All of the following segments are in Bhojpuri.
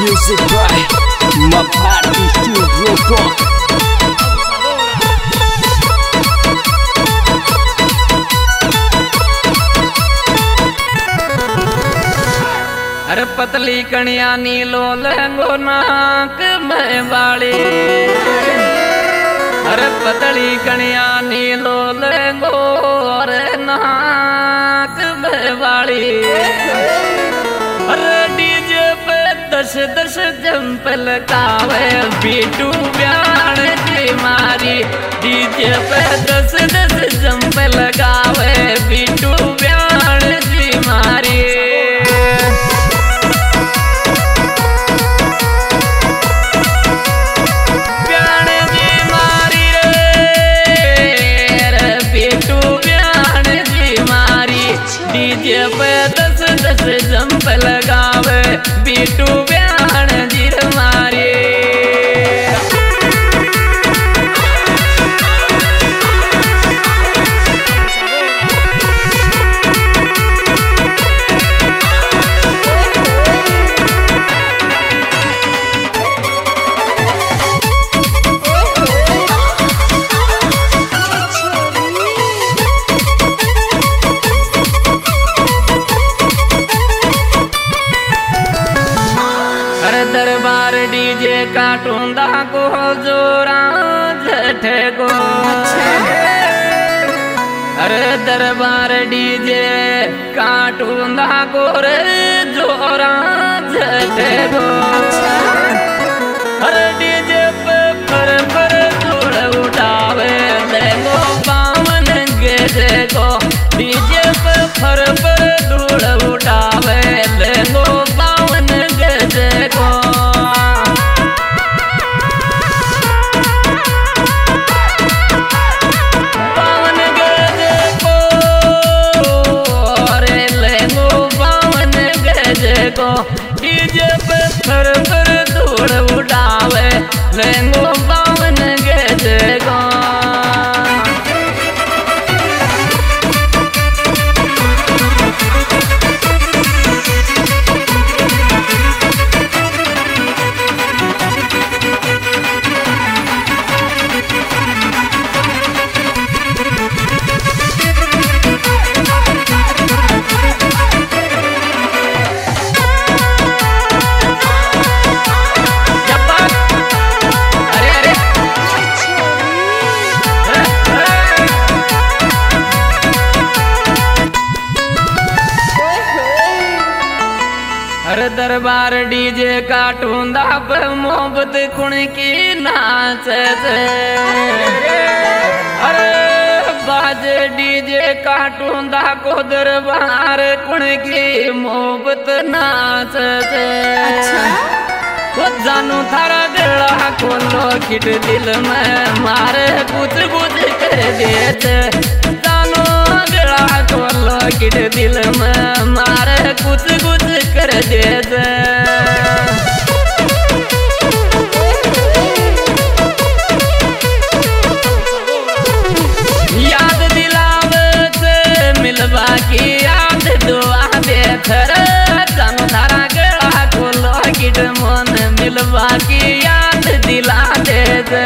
Music by Mapati Studio Talk. अरे पतली कणिया नीलो लहंगो नाक में वाली। अरे पतली कणिया नीलो लहंगो अरे नाक में वाली। अरे डीजे पे दस दस जंप लगावे बीटू ब्याण जी मारी। डीजे पे दस दस जंप लगावे बीटू ब्याण जी मारी। डीजे पे दस दस जंप लगावे बीटू ब्याण जी मारी। दरबार डीजे काटूंदा को जोरा जठे को। अरे दरबार डीजे काटूंदा को रे जोरा जठे को। अरे डीजे पे पर धूल उठावे देखो बावन गेजे को। डीजे पे पर धूल उठावे देखो बावन गेजे को। डीजे पे फर धूल उड़ावे लेंगो बावन गेजे को। अरे दरबार डीजे काटूंदा पे मोहब्बत कुण की नाच से। अरे बाजे डीजे काटूंदा को दरबार कुण की मोहब्बत नाच से। वो जानू थारा गला खोलो किट दिल में मारे कुछ कर देते। जानू गला खोलो किट दिल में मारे कुछ कर देते। याद दिलावे से मिलवा की याद दुआ दे थर। जानू थारा गला खोलो किट मन मिलवा की याद दिला दे दे।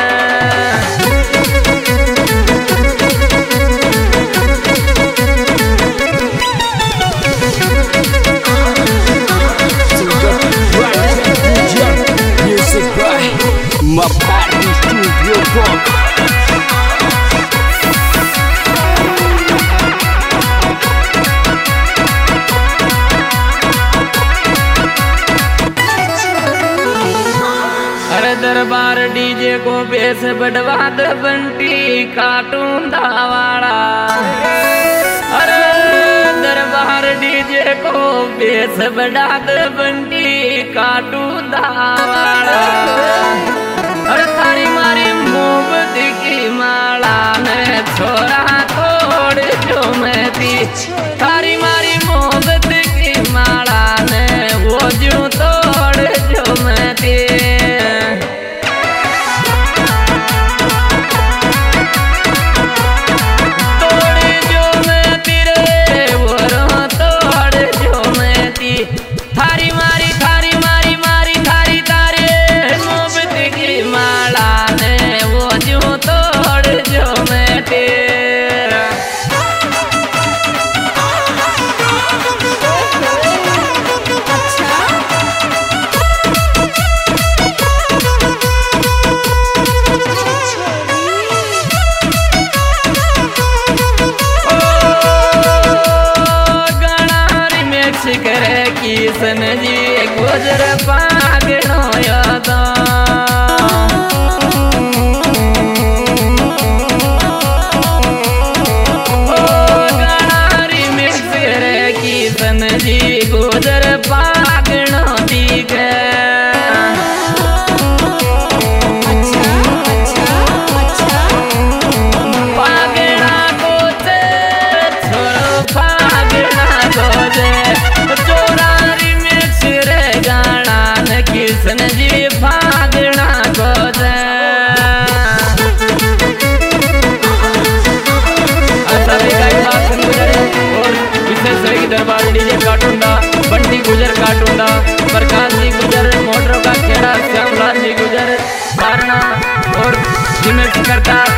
Mapati Studio Talk. अरे दरबार डीजे को बेस बढ़वा दे बंटी काटूंदा वाला। अरे दरबार डीजे को बेस बढ़ा दे बंटी काटूंदा वाला। अरे तारी मारी मोहब्बत की माला ने छोरा तोड़ जो मैं थी। तारी मारी मोहब्बत की माला ने वो जो तोड़ जो मैं थी। तोड़ जो मैं तेरे वो तोड़ जो मैं थी। थारी मारी जन जी फागणा को से सभी का बात गुजर और विशेष सभी दरबार डीजे काटूंगा बंटी गुजर काटूंगा प्रकाश जी गुजर मोटरों का खेड़ा श्यामलाल जी गुजर धारणा और जिम्मेदार करता